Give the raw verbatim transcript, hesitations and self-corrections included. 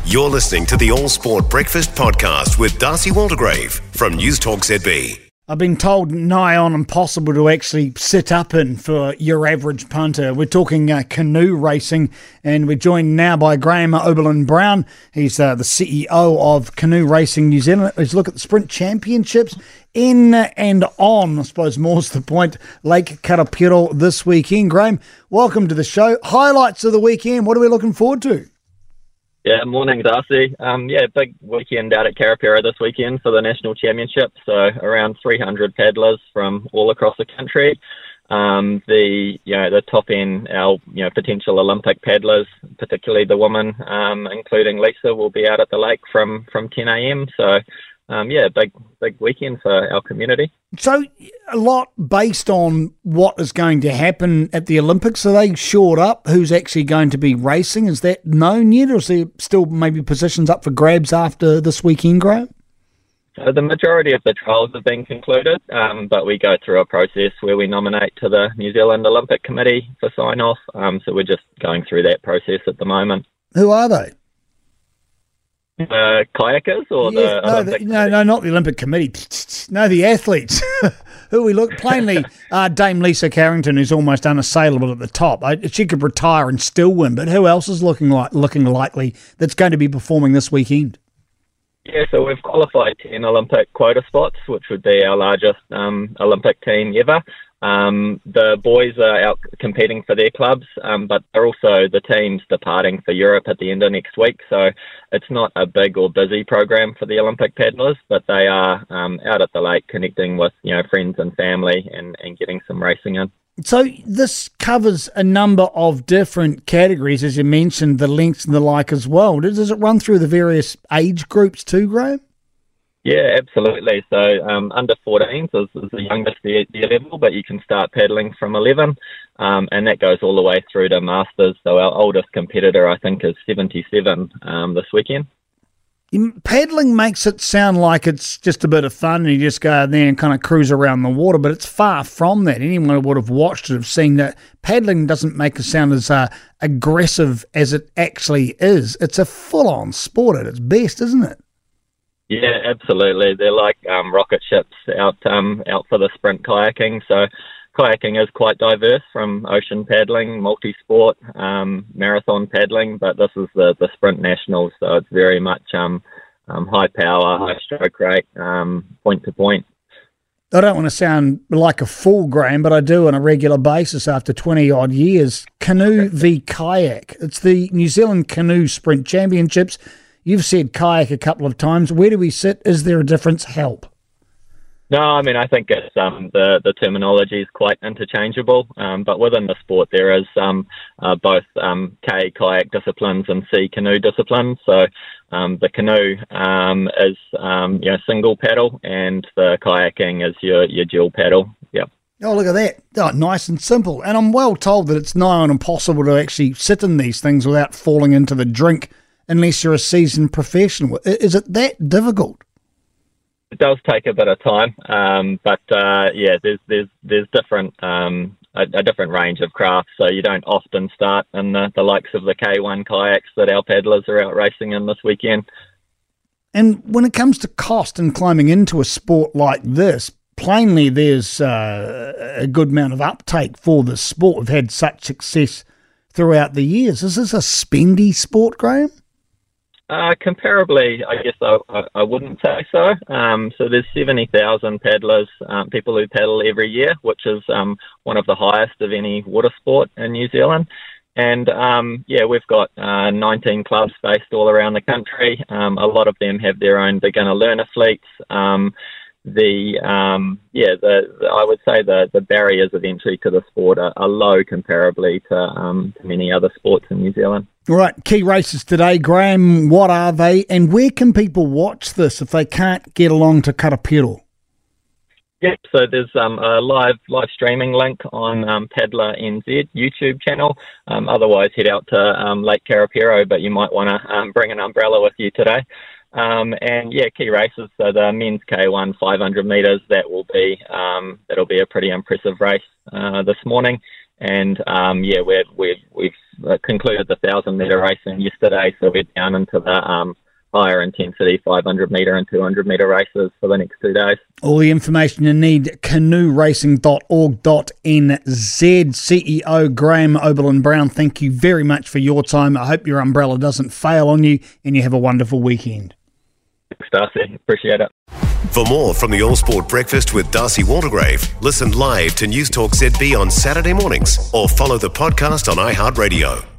You're listening to the All Sport Breakfast Podcast with Darcy Waldegrave from News Talk Z B. I've been told nigh on impossible to actually sit up in for your average punter. We're talking uh, canoe racing, and we're joined now by Graham Oberlin-Brown. He's uh, the C E O of Canoe Racing New Zealand. Let's look at the Sprint Championships in and on, I suppose more's the point, Lake Karapiro this weekend. Graham, welcome to the show. Highlights of the weekend, what are we looking forward to? Yeah, morning, Darcy. Um, yeah, big weekend out at Karapiro this weekend for the National Championship. So around three hundred paddlers from all across the country. Um, the you know the top end, our you know potential Olympic paddlers, particularly the women, um, including Lisa, will be out at the lake from from ten a.m. So um, yeah, big big weekend for our community. So a lot based on what is going to happen at the Olympics. Are they shored up? Who's actually going to be racing? Is that known yet, or is there still maybe positions up for grabs after this weekend, Graham? So the majority of the trials have been concluded, um, but we go through a process where we nominate to the New Zealand Olympic Committee for sign-off. Um, so we're just going through that process at the moment. Who are they? Uh, kayakers or yeah, the no, Olympic the, no, no, not the Olympic Committee. No, the athletes. Who we look plainly, uh, Dame Lisa Carrington is almost unassailable at the top. I, she could retire and still win. But who else is looking like looking likely that's going to be performing this weekend? Yeah, so we've qualified ten Olympic quota spots, which would be our largest um, Olympic team ever. Um, the boys are out competing for their clubs, um, but they're also the teams departing for Europe at the end of next week. So it's not a big or busy program for the Olympic paddlers, but they are um, out at the lake connecting with you know friends and family and, and getting some racing in. So this covers a number of different categories, as you mentioned, the lengths and the like as well. Does it run through the various age groups too, Graham? Yeah, absolutely. So um, under fourteens is, is the youngest year level, but you can start paddling from eleven, um, and that goes all the way through to masters. So our oldest competitor, I think, is seventy-seven um, this weekend. Paddling makes it sound like it's just a bit of fun and you just go out there and kind of cruise around the water, but it's far from that. Anyone who would have watched it have seen that paddling doesn't make it sound as uh, aggressive as it actually is. It's a full-on sport at its best, isn't it? Yeah, absolutely. They're like um, rocket ships out um, out for the sprint kayaking. So kayaking is quite diverse, from ocean paddling, multi-sport, um, marathon paddling, but this is the, the sprint nationals, so it's very much um, um, high power, high stroke rate, um, point to point. I don't want to sound like a fool, Graham, but I do on a regular basis after twenty-odd years. Canoe v kayak. It's the New Zealand Canoe Sprint Championships. You've said kayak a couple of times. Where do we sit? Is there a difference? Help. No, I mean, I think it's um, the, the terminology is quite interchangeable, um, but within the sport there is um, uh, both um, K kayak disciplines and C canoe disciplines. So um, the canoe um, is um, you know, single paddle, and the kayaking is your, your dual paddle. Yep. Oh, look at that. Oh, nice and simple. And I'm well told that it's nigh on impossible to actually sit in these things without falling into the drink unless you're a seasoned professional. Is it that difficult? It does take a bit of time, um, but uh, yeah, there's there's there's different um, a, a different range of crafts. So you don't often start in the, the likes of the K one kayaks that our paddlers are out racing in this weekend. And when it comes to cost and climbing into a sport like this, plainly there's uh, a good amount of uptake for the sport. We've had such success throughout the years. Is this a spendy sport, Graham? Uh, comparably, I guess I, I, I wouldn't say so. Um, so there's seventy thousand paddlers, um, people who paddle every year, which is um, one of the highest of any water sport in New Zealand. And um, yeah, we've got uh, nineteen clubs based all around the country. Um, a lot of them have their own beginner learner fleets. Um, the um, yeah, the, the I would say the, the barriers of entry to the sport are, are low comparably to, um, to many other sports in New Zealand. All right, key races today, Graham. What are they, and where can people watch this if they can't get along to Karapiro? Yep, so there's um, a live live streaming link on um, Paddler N Z YouTube channel. Um, otherwise, head out to um, Lake Karapiro, but you might want to um, bring an umbrella with you today. Um, and yeah, key races. So the men's K one five hundred metres, that will be um, that'll be a pretty impressive race uh, this morning. And um, yeah, we've we've we've concluded the thousand metre racing yesterday, so we're down into the um, higher intensity five hundred metre and two hundred metre races for the next two days. All the information you need, canoe racing dot org dot n z. C E O Graham Oberlin-Brown, thank you very much for your time. I hope your umbrella doesn't fail on you and you have a wonderful weekend. Thanks, Darcy. Appreciate it. For more from the All Sport Breakfast with Darcy Waldegrave, listen live to News Talk Z B on Saturday mornings or follow the podcast on iHeartRadio.